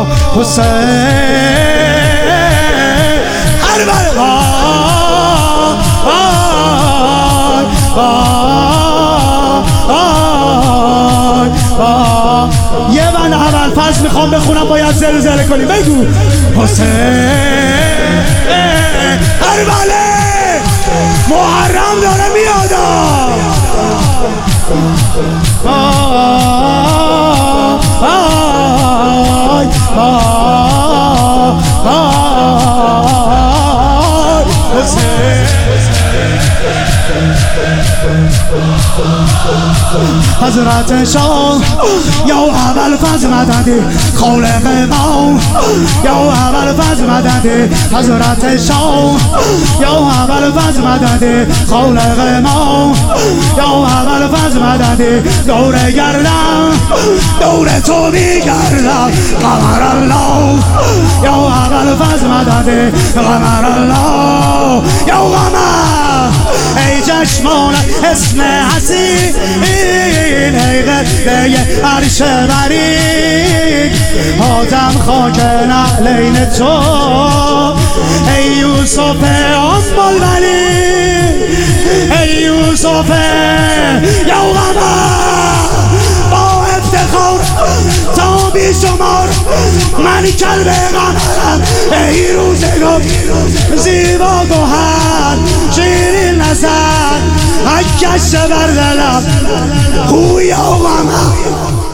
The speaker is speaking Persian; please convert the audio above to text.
یه من اول فصل میخوام بخونم باید زلزله کنیم. بگو حسین کربله محرم داره میاد. حضرت شاه یا اول فضل مددی خالق ما، یا اول فضل مددی حضرت شاه، یا اول فضل مددی خالق ما، یا اول فضل مددی دور گردم دور تو میگردم قمر الله، یا اول فضل مددی قمر الله، یا قمر ای چشمان اسم حسین ای قبله عرش برید حاتم خاک نعلین تو ای یوسف ام الولی، ای یوسف یوم با افتخار تا بی شمار من کلب قمرم ای روزگار زیبا گوهر شیرین نظر اکش بر دلم خوی و غمم